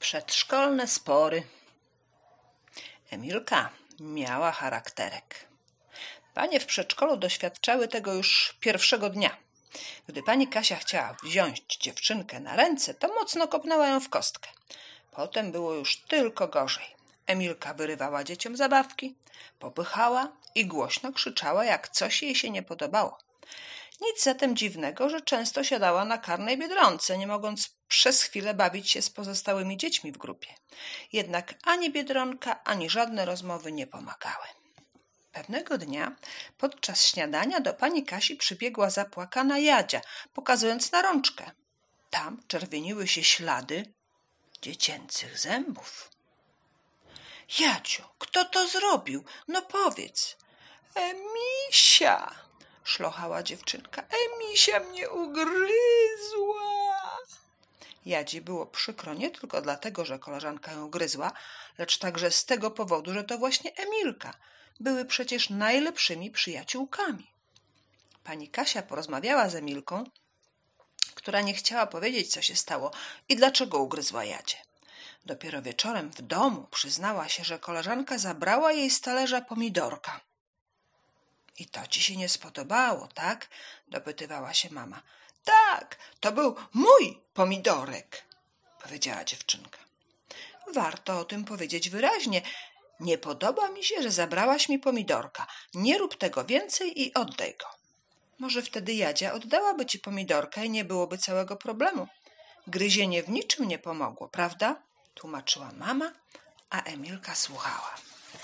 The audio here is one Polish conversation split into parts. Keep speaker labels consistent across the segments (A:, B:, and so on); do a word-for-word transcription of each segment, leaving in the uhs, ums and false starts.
A: Przedszkolne spory. Emilka miała charakterek. Panie w przedszkolu doświadczały tego już pierwszego dnia. Gdy pani Kasia chciała wziąć dziewczynkę na ręce, to mocno kopnęła ją w kostkę. Potem było już tylko gorzej. Emilka wyrywała dzieciom zabawki, popychała i głośno krzyczała, jak coś jej się nie podobało. Nic zatem dziwnego, że często siadała na karnej Biedronce, nie mogąc przez chwilę bawić się z pozostałymi dziećmi w grupie. Jednak ani Biedronka, ani żadne rozmowy nie pomagały. Pewnego dnia podczas śniadania do pani Kasi przybiegła zapłakana Jadzia, pokazując na rączkę. Tam czerwieniły się ślady dziecięcych zębów. — Jadziu, kto to zrobił? No powiedz. — Emisia! — szlochała dziewczynka. — Emisia mnie ugryzła. Jadzi było przykro nie tylko dlatego, że koleżanka ją gryzła, lecz także z tego powodu, że to właśnie Emilka. Były przecież najlepszymi przyjaciółkami. Pani Kasia porozmawiała z Emilką, która nie chciała powiedzieć, co się stało i dlaczego ugryzła Jadzie. Dopiero wieczorem w domu przyznała się, że koleżanka zabrała jej z talerza pomidorka. — I to ci się nie spodobało, tak? — dopytywała się mama. — Tak, to był mój pomidorek — powiedziała dziewczynka. — Warto o tym powiedzieć wyraźnie. Nie podoba mi się, że zabrałaś mi pomidorka. Nie rób tego więcej i oddaj go. Może wtedy Jadzia oddałaby ci pomidorka i nie byłoby całego problemu. Gryzienie w niczym nie pomogło, prawda? Tłumaczyła mama, a Emilka słuchała.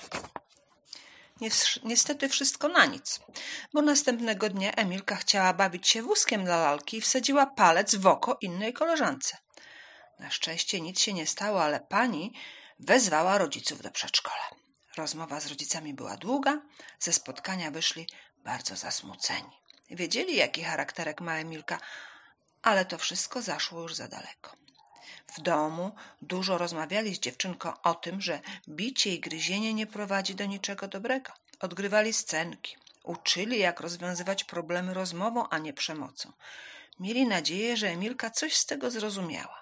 A: Niestety wszystko na nic, bo następnego dnia Emilka chciała bawić się wózkiem dla lalki i wsadziła palec w oko innej koleżance. Na szczęście nic się nie stało, ale pani wezwała rodziców do przedszkola. Rozmowa z rodzicami była długa, ze spotkania wyszli bardzo zasmuceni. Wiedzieli, jaki charakterek ma Emilka, ale to wszystko zaszło już za daleko. W domu dużo rozmawiali z dziewczynką o tym, że bicie i gryzienie nie prowadzi do niczego dobrego. Odgrywali scenki, uczyli, jak rozwiązywać problemy rozmową, a nie przemocą. Mieli nadzieję, że Emilka coś z tego zrozumiała.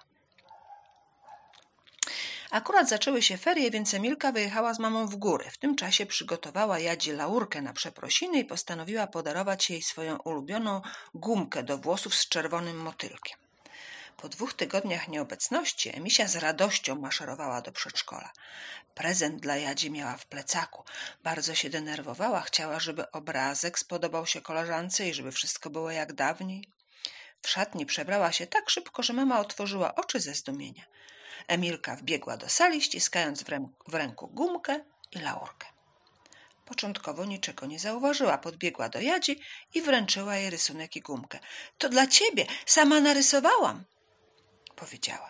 A: Akurat zaczęły się ferie, więc Emilka wyjechała z mamą w góry. W tym czasie przygotowała Jadzi laurkę na przeprosiny i postanowiła podarować jej swoją ulubioną gumkę do włosów z czerwonym motylkiem. Po dwóch tygodniach nieobecności Emisia z radością maszerowała do przedszkola. Prezent dla Jadzi miała w plecaku. Bardzo się denerwowała, chciała, żeby obrazek spodobał się koleżance i żeby wszystko było jak dawniej. W szatni przebrała się tak szybko, że mama otworzyła oczy ze zdumienia. Emilka wbiegła do sali, ściskając w ręku, w ręku gumkę i laurkę. Początkowo niczego nie zauważyła. Podbiegła do Jadzi i wręczyła jej rysunek i gumkę. — To dla ciebie, sama narysowałam — powiedziała.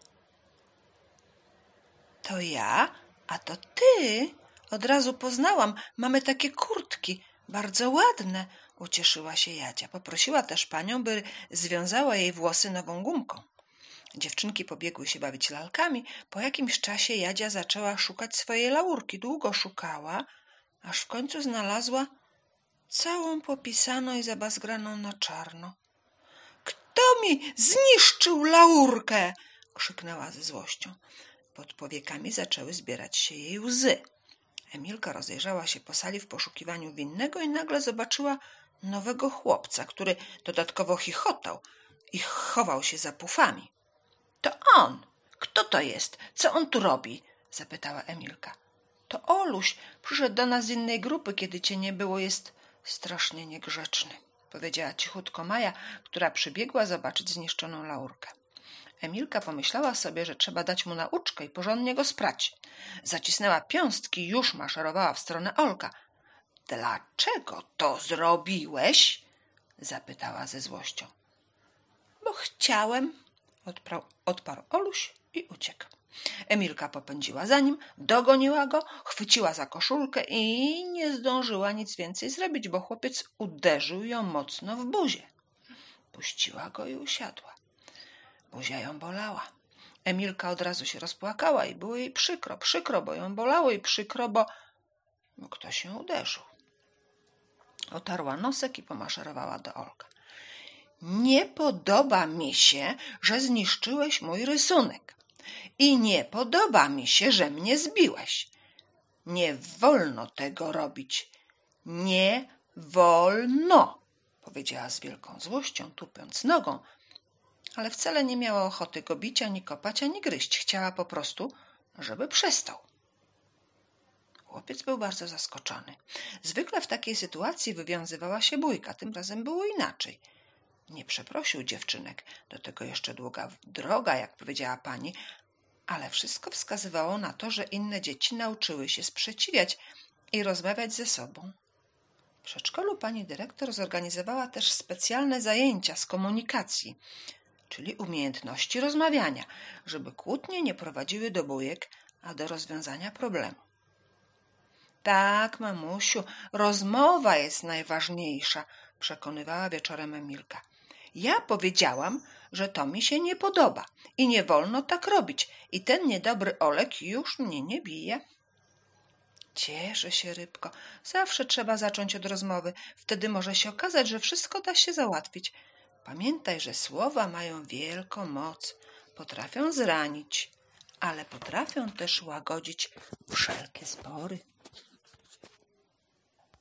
A: — To ja? A to ty? Od razu poznałam. Mamy takie kurtki. Bardzo ładne — ucieszyła się Jadzia. Poprosiła też panią, by związała jej włosy nową gumką. Dziewczynki pobiegły się bawić lalkami. Po jakimś czasie Jadzia zaczęła szukać swojej laurki. Długo szukała, aż w końcu znalazła całą popisaną i zabazgraną na czarno. — Kto mi zniszczył laurkę? — krzyknęła ze złością. Pod powiekami zaczęły zbierać się jej łzy. Emilka rozejrzała się po sali w poszukiwaniu winnego i nagle zobaczyła nowego chłopca, który dodatkowo chichotał i chował się za pufami. — To on! Kto to jest? Co on tu robi? — zapytała Emilka. — To Oluś. Przyszedł do nas z innej grupy, kiedy cię nie było. Jest strasznie niegrzeczny — powiedziała cichutko Maja, która przybiegła zobaczyć zniszczoną laurkę. Emilka pomyślała sobie, że trzeba dać mu nauczkę i porządnie go sprać. Zacisnęła piąstki i już maszerowała w stronę Olka. — Dlaczego to zrobiłeś? — zapytała ze złością. — Bo chciałem — odparł, odparł Oluś i uciekł. Emilka popędziła za nim, dogoniła go, chwyciła za koszulkę i nie zdążyła nic więcej zrobić, bo chłopiec uderzył ją mocno w buzię. Puściła go i usiadła. Buzia ją bolała. Emilka od razu się rozpłakała i było jej przykro, przykro, bo ją bolało i przykro, bo, bo ktoś się uderzył. Otarła nosek i pomaszerowała do Olka. — Nie podoba mi się, że zniszczyłeś mój rysunek. i nie podoba mi się, że mnie zbiłeś. Nie wolno tego robić. Nie wolno, powiedziała z wielką złością, tupiąc nogą, ale wcale nie miała ochoty go bić, ani kopać, ani gryźć. Chciała po prostu, żeby przestał. Chłopiec był bardzo zaskoczony. Zwykle w takiej sytuacji wywiązywała się bójka, tym razem było inaczej. Nie przeprosił dziewczynek, do tego jeszcze długa droga, jak powiedziała pani, ale wszystko wskazywało na to, że inne dzieci nauczyły się sprzeciwiać i rozmawiać ze sobą. W przedszkolu pani dyrektor zorganizowała też specjalne zajęcia z komunikacji, czyli umiejętności rozmawiania, żeby kłótnie nie prowadziły do bójek, a do rozwiązania problemu. Tak, mamusiu, rozmowa jest najważniejsza, przekonywała wieczorem Emilka. Ja powiedziałam, że to mi się nie podoba i nie wolno tak robić i ten niedobry Olek już mnie nie bije. Cieszę się, rybko. Zawsze trzeba zacząć od rozmowy. Wtedy może się okazać, że wszystko da się załatwić. Pamiętaj, że słowa mają wielką moc. Potrafią zranić, ale potrafią też łagodzić wszelkie spory.